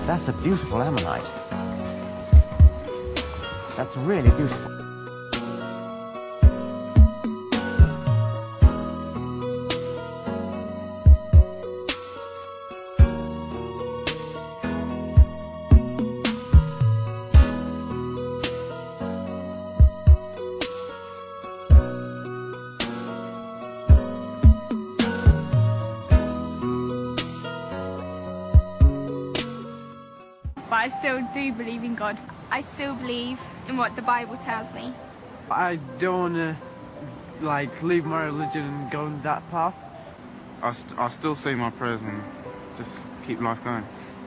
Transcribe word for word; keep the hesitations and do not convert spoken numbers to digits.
That's a beautiful ammonite. That's really beautiful. But I still do believe in God. I still believe in what the Bible tells me. I don't want to, like, leave my religion and go on that path. I st I'll still say my prayers and just keep life going.